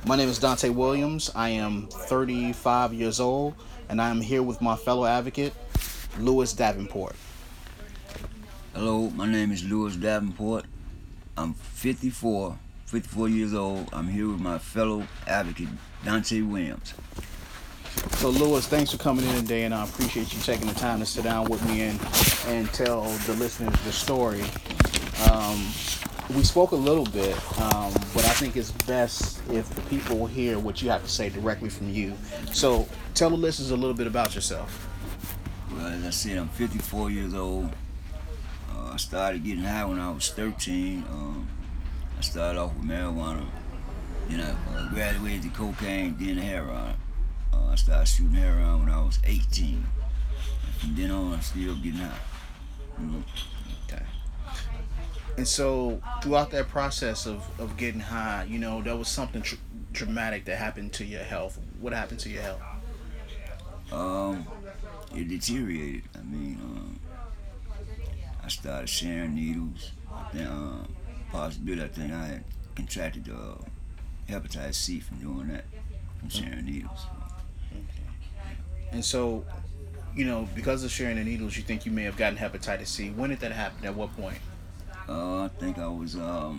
My name is Dante Williams. I am 35 years old, and I am here with my fellow advocate, Louis Davenport. Hello, my name is Louis Davenport. I'm 54 years old. I'm here with my fellow advocate, Dante Williams. So, Louis, thanks for coming in today, and I appreciate you taking the time to sit down with me and tell the listeners the story. We spoke a little bit, but I think it's best if the people hear what you have to say directly from you. So, tell the listeners a little bit about yourself. Well, as I said, I'm 54 years old. I started getting high when I was 13. I started off with marijuana. Then I graduated to cocaine, then heroin. I started shooting heroin when I was 18. And from then on, I'm still getting high. Okay. And so, throughout that process of getting high, there was something dramatic that happened to your health. What happened to your health? It deteriorated. I started sharing needles. Then, possibly, I think I had contracted hepatitis C from doing that, from sharing needles. And so, because of sharing the needles, you think you may have gotten hepatitis C. When did that happen? At what point? I think I was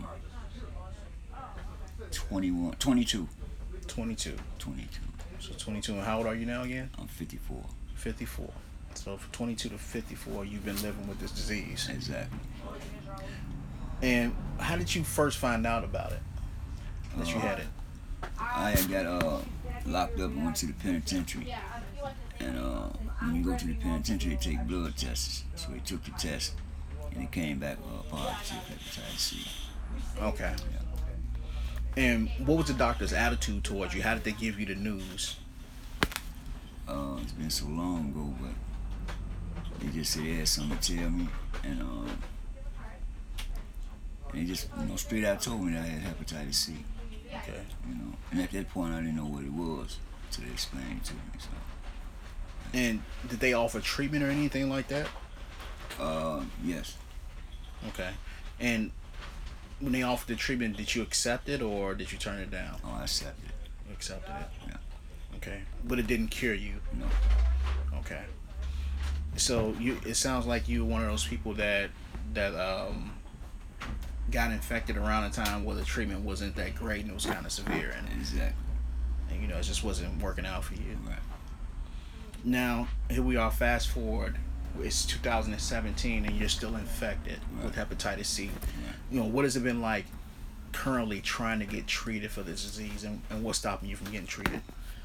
22. 22. 22. So 22. And how old are you now again? I'm 54. 54. So from 22 to 54, you've been living with this disease. Exactly. And how did you first find out about it? That you had it? I had got locked up and went to the penitentiary. And when you go to the penitentiary, they take blood tests. So they took the test, and it came back positive hepatitis C. Okay. Yeah. And what was the doctor's attitude towards you? How did they give you the news? It's been so long ago, but they just said they had something to tell me, and they just straight out told me that I had hepatitis C. Okay. And at that point I didn't know what it was until they explained it to me. So. And did they offer treatment or anything like that? Yes. Okay. And when they offered the treatment, did you accept it or did you turn it down? Oh, I accepted it. You accepted it? Yeah. Okay. But it didn't cure you? No. Okay. So it sounds like you were one of those people that got infected around a time where the treatment wasn't that great and it was kind of severe. Exactly. And it just wasn't working out for you. Right. Now, here we are, fast forward. It's 2017 and you're still infected with hepatitis C. Right. What has it been like currently trying to get treated for this disease, and what's stopping you from getting treated?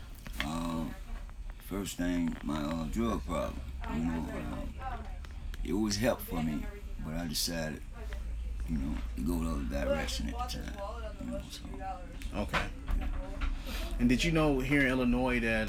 First thing, my drug problem. It was help for me, but I decided, to go the other direction at the time. So. Okay. And did you know here in Illinois that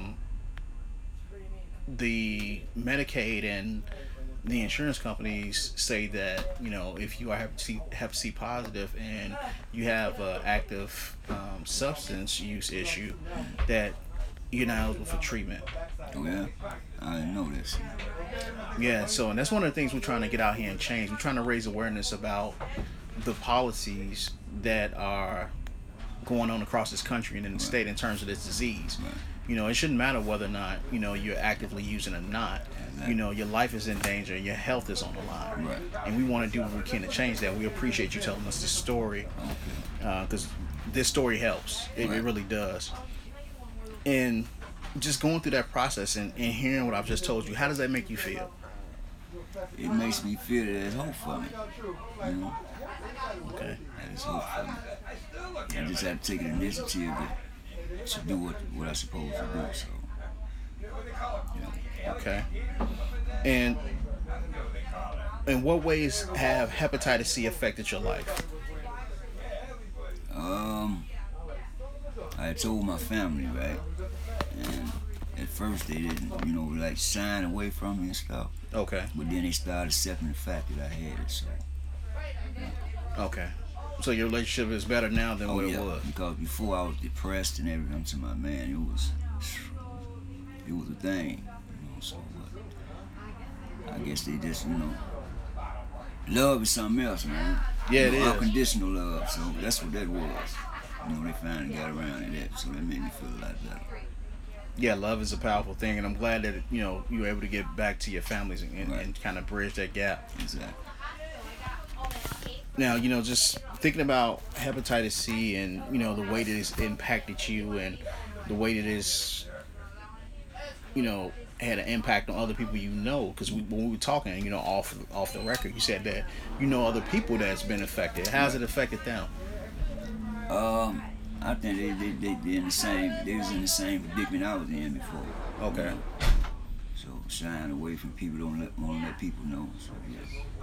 the Medicaid and the insurance companies say that if you are Hep C positive and you have an active substance use issue, that you're not eligible for treatment? Oh yeah, I didn't know this. Yeah, and that's one of the things we're trying to get out here and change. We're trying to raise awareness about the policies that are going on across this country and in the state in terms of this disease. Right. It shouldn't matter whether or not you're actively using it or not. Exactly. Your life is in danger, your health is on the line, Right. and we want to do what we can to change that. We appreciate you telling us this story, because this story helps. It really does. And just going through that process and hearing what I've just told you, how does that make you feel? It makes me feel that there's hope for me. Okay. There's hope for me. I just have to take an initiative to do what I'm supposed to do. So. Okay. And in what ways have hepatitis C affected your life? I told my family, right? And at first they didn't, like shying away from me and stuff. Okay. But then they started accepting the fact that I had it, so. Okay. So your relationship is better now than what it was? Because before I was depressed and everything, to my man, it was a thing, so I guess they just, love is something else, man. Yeah, it is. Unconditional love, so that's what that was. they finally got around to that, so that made me feel a lot better. Yeah, love is a powerful thing, and I'm glad that you were able to get back to your families Right. and kind of bridge that gap. Exactly. Now, just thinking about hepatitis C and the way that it's impacted you and the way that it's had an impact on other people, because when we were talking, off the record, you said that other people that's been affected. How's it affected them? I think they in the same. They was in the same predicament I was in before. Okay. So shying away from people, won't let people know. So yeah.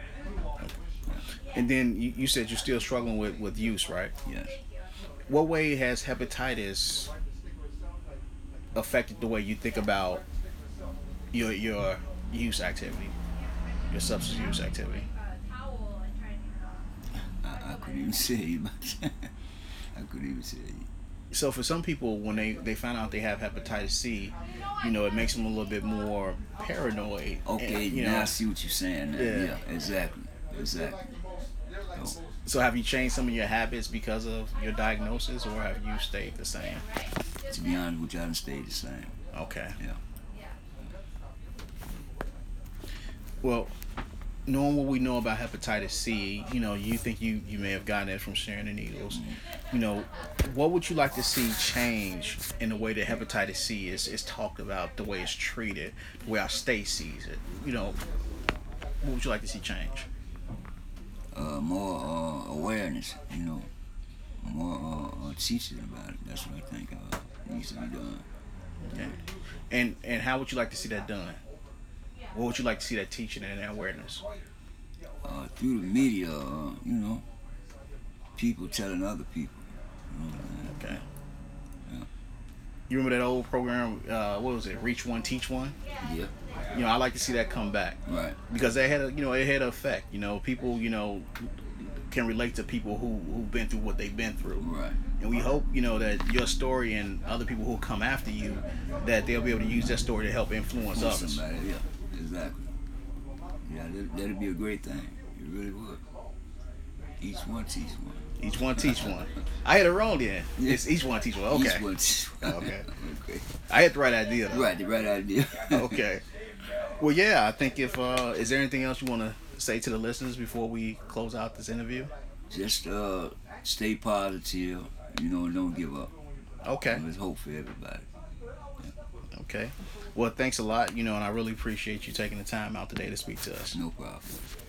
And then you said you're still struggling with use, right? Yes. What way has hepatitis affected the way you think about your use activity, your substance use activity? I couldn't even say you about that. I couldn't even say you. So for some people, when they find out they have hepatitis C, it makes them a little bit more paranoid. Okay, and, now I see what you're saying. Now. Yeah. Yeah, exactly. So have you changed some of your habits because of your diagnosis, or have you stayed the same? To be honest with you, I done stayed the same. Okay. Yeah. Well, knowing what we know about hepatitis C, you think you may have gotten it from sharing the needles. What would you like to see change in the way that hepatitis C is talked about, the way it's treated, the way our state sees it? What would you like to see change? More awareness, more teaching about it. That's what I think needs to be done. Okay. And how would you like to see that done? What would you like to see that teaching and that awareness? Through the media, people telling other people. Okay. Yeah. You remember that old program? What was it? Reach One, Teach One. Yeah. I like to see that come back. Right. Because it had an effect. People can relate to people who've been through what they've been through. Right. And we hope that your story and other people who come after you, that they'll be able to use that story to help influence others. Somebody, yeah, exactly. Yeah, that'd be a great thing. It really would. Each one teach one. Each one teach one. I had it wrong then. Yeah. It's each one teach one. Okay. Each one teach one. Okay. Okay. I had the right idea though. Right, the right idea. Okay. Well, yeah. I think is there anything else you want to say to the listeners before we close out this interview? Just stay positive. Don't give up. Okay. There's hope for everybody. Okay. Well, thanks a lot. And I really appreciate you taking the time out today to speak to us. No problem.